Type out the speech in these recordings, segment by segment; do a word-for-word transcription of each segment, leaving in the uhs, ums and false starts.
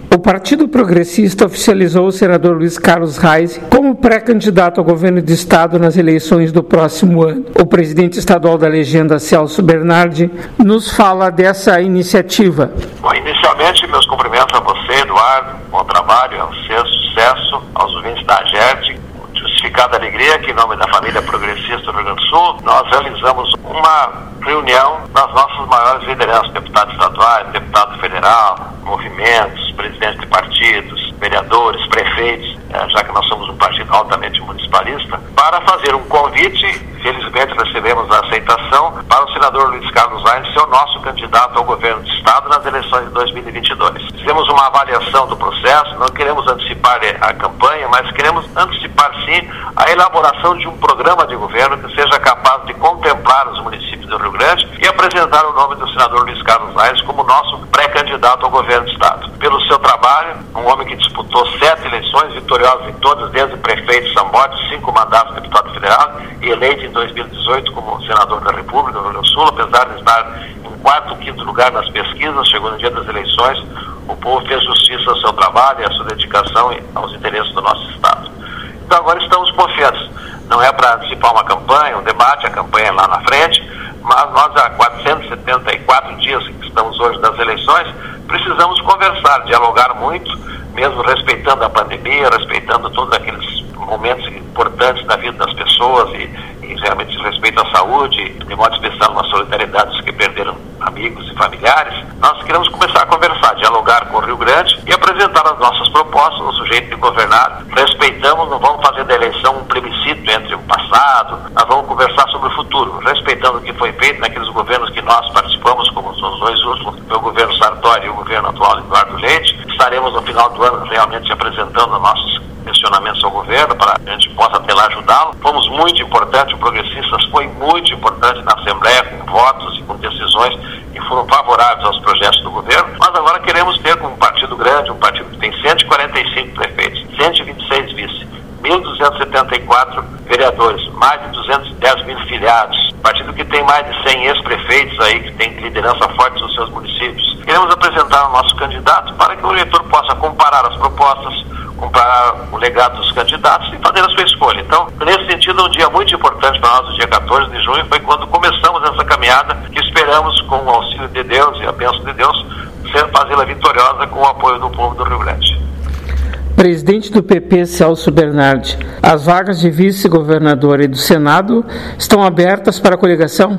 O Partido Progressista oficializou o senador Luiz Carlos Reis como pré-candidato ao governo do Estado nas eleições do próximo ano. O presidente estadual da legenda, Celso Bernardi, nos fala dessa iniciativa. Bom, inicialmente, meus cumprimentos a você, Eduardo, bom trabalho, ao seu sucesso, aos ouvintes da AGERT. Justificada a alegria que, em nome da família progressista do Rio Grande do Sul, nós realizamos uma reunião das nossas maiores lideranças, deputados estaduais, deputado federal, movimentos, presidentes de partidos, vereadores, prefeitos, já que nós somos um partido altamente municipalista, para fazer um convite. Felizmente recebemos a aceitação para o senador Luiz Carlos Reis ser o nosso candidato ao governo do Estado nas eleições de dois mil e vinte e dois. Fizemos uma avaliação do processo, não queremos antecipar a campanha, mas queremos antecipar sim a elaboração de um programa de governo que seja capaz de contemplar os municípios do Rio Grande e apresentar o nome do senador Luiz Carlos Reis como nosso pré-candidato ao governo do Estado. Pelo seu trabalho, um homem que disputou sete eleições, vitorioso em todas, desde prefeito Sambote, cinco mandatos de deputado federal e eleito em dois mil e dezoito como senador da República do Rio Grande do Sul, apesar de estar em quarto, quinto lugar nas pesquisas, chegou no dia das eleições, o povo fez justiça ao seu trabalho e à sua dedicação aos interesses do nosso Estado. Então agora estamos confiantes. Não é para antecipar uma campanha, um debate, a campanha é lá na frente, mas nós há quatrocentos e setenta e quatro dias que estamos hoje das eleições, precisamos conversar, dialogar muito, mesmo respeitando a pandemia, respeitando todos aqueles momentos importantes da vida das pessoas e, e realmente respeito à saúde, de modo especial uma solidariedade dos que perderam amigos e familiares. Nós queremos começar a conversar, dialogar com o Rio Grande e apresentar as nossas propostas no sujeito de governar. Respeitamos, não vamos fazer da eleição um plebiscito entre o passado, nós vamos conversar sobre o futuro, respeitando o que foi feito naqueles governos que nós participamos, como os dois últimos, o governo Sartori e o governo atual Eduardo Leite. Estaremos no final do ano realmente apresentando nossos questionamentos ao governo para que a gente possa até lá ajudá-lo. Fomos muito importantes, o Progressistas foi muito importante na Assembleia, com votos e com decisões que foram favoráveis aos projetos do governo, mas agora queremos ter como um partido grande, um partido que tem cento e quarenta e cinco prefeitos, cento e vinte e seis vice, mil duzentos e setenta e quatro vereadores, mais de duzentos e dez mil filiados, partido que tem mais de cem ex-prefeitos aí, que tem liderança forte nos seus municípios. Queremos apresentar o nosso candidato para que o eleitor possa comparar as propostas, comparar o legado dos candidatos e fazer a sua escolha. Então, nesse sentido, um dia muito importante para nós, o dia quatorze de junho, foi quando começamos essa caminhada que esperamos, com o auxílio de Deus e a bênção de Deus, fazê-la vitoriosa com o apoio do povo do Rio Grande. Presidente do P P, Celso Bernardi, as vagas de vice-governador e do Senado estão abertas para a coligação?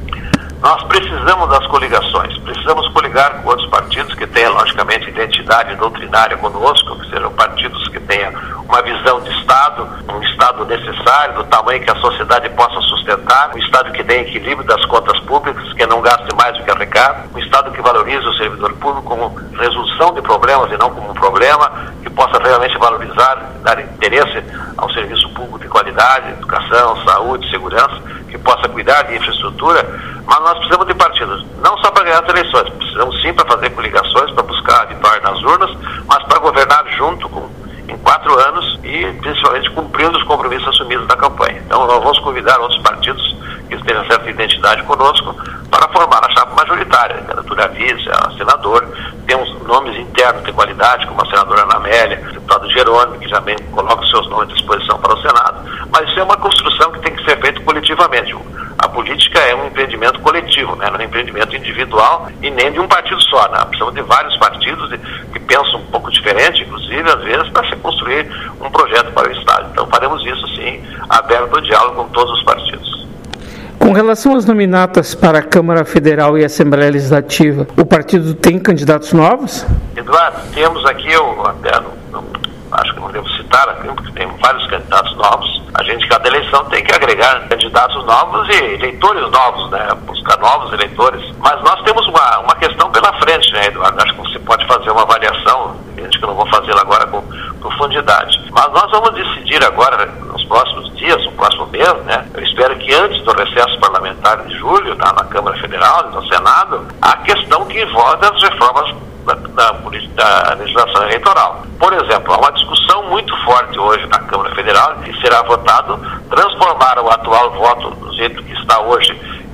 Nós precisamos das coligações, precisamos coligar com outros partidos que tenham, logicamente, identidade doutrinária conosco, que sejam partidos que tenham uma visão de Estado, um Estado necessário, do tamanho que a sociedade possa sustentar, um Estado que dê equilíbrio das contas públicas, que não gaste mais do que arrecada, um Estado que valorize o servidor público como resolução de problemas e não como um problema, que possa realmente valorizar, dar interesse ao serviço público de qualidade, educação, saúde, segurança, que possa cuidar de infraestrutura. Mas nós precisamos de partidos, não só para ganhar as eleições, precisamos sim para fazer coligações, para buscar a vitória nas urnas, mas para governar junto com, em quatro anos e principalmente cumprindo os compromissos assumidos na campanha. Então nós vamos convidar outros partidos que tenham certa identidade conosco para formar a chapa majoritária, a candidatura a vice, a senador. Temos nomes internos de qualidade, como a senadora Ana Amélia, o deputado Jerônimo, que já bem coloca os seus nomes à disposição para o Senado. Mas isso é uma construção que tem que ser feita coletivamente. A política é um empreendimento coletivo, né? Não é um empreendimento individual e nem de um partido só, né? Precisamos de vários partidos que pensam um pouco diferente, inclusive, às vezes, para se construir um projeto para o Estado. Então faremos isso, sim, aberto ao diálogo com todos os partidos. Com relação às nominatas para a Câmara Federal e Assembleia Legislativa, o partido tem candidatos novos? Eduardo, temos aqui, eu até não, não, acho que não devo citar aqui, porque tem vários candidatos novos. A gente, cada eleição, tem que agregar candidatos novos e eleitores novos, né? Buscar novos eleitores. Mas nós temos uma, uma questão pela frente, né, Eduardo? Acho que você pode fazer uma avaliação, evidente que eu não vou fazê-la agora com profundidade. Mas nós vamos decidir agora, nos próximos dias, no próximo mês, né? Eu espero que antes do recesso parlamentar de julho, tá, na Câmara Federal e no Senado, a questão que envolve as reformas Da, da, da legislação eleitoral. Por exemplo, há uma discussão muito forte hoje na Câmara Federal que será votado transformar o atual voto do jeito que está hoje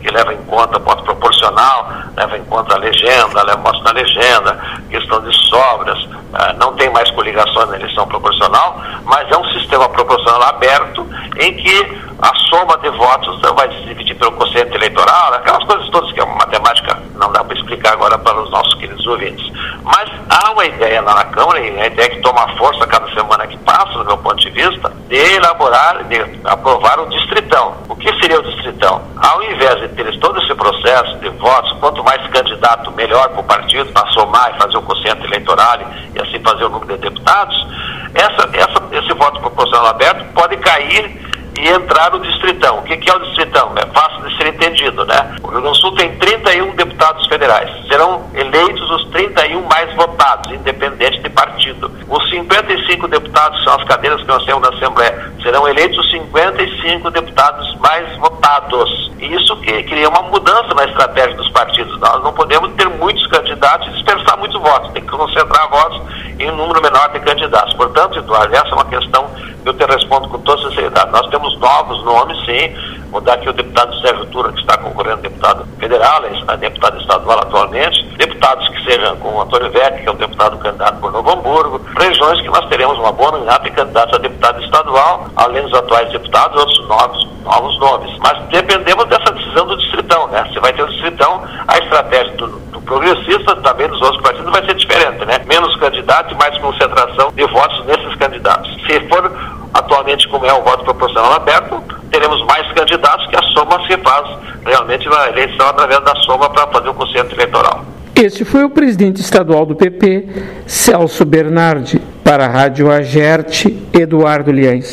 que leva em conta voto proporcional, leva em conta a legenda, leva votos na legenda, questão de sobras, uh, não tem mais coligações na eleição proporcional, mas é um sistema proporcional aberto em que a soma de votos vai se dividir pelo quociente eleitoral, aquelas coisas todas que é uma matemática, não dá para explicar agora para os nossos queridos ouvintes. Mas há uma ideia lá na Câmara, e a ideia que toma força cada semana que passa, no meu ponto de vista, de elaborar, de aprovar o distritão. O que seria o distritão? Ao invés de ter todo esse processo de votos, quanto mais candidato, melhor para o partido, para somar e fazer o quociente eleitoral e assim fazer o número de deputados, essa, essa, esse voto proporcional aberto pode cair e entrar no distritão. O que, que é o distritão? É fácil de ser entendido, né? O Rio Grande do Sul tem trinta e um deputados federais. Serão eleitos os trinta e um mais votados, independente de partido. Os cinquenta e cinco deputados, que são as cadeiras que nós temos na Assembleia, serão eleitos os cinquenta e cinco deputados mais votados. E isso que cria uma mudança na estratégia dos partidos. Nós não podemos ter muitos candidatos e dispersar muitos votos. Tem que concentrar votos em um número menor de candidatos. Portanto, Eduardo, essa é uma questão que eu te respondo com toda sinceridade. Nós temos novos nomes, sim. Vou dar aqui o deputado Sérgio Tura, que está concorrendo a deputado federal, é deputado estadual atualmente. Deputados que sejam com o Antônio Vec, que é o deputado candidato por Novo Hamburgo. Regiões que nós teremos uma boa nomeada de candidatos a deputado estadual, além dos atuais deputados, outros novos, novos nomes. Mas dependemos dessa decisão do distritão, né? Se vai ter o distritão, a estratégia do, do progressista, também dos outros partidos, vai ser diferente, né? Menos candidatos e mais concentração de votos nesses candidatos. Se for atualmente como é o voto proporcional aberto, teremos mais candidatos que a soma se faz realmente na eleição através da soma para fazer o quociente eleitoral. Este foi o presidente estadual do P P, Celso Bernardi, para a Rádio Agerte, Eduardo Liães.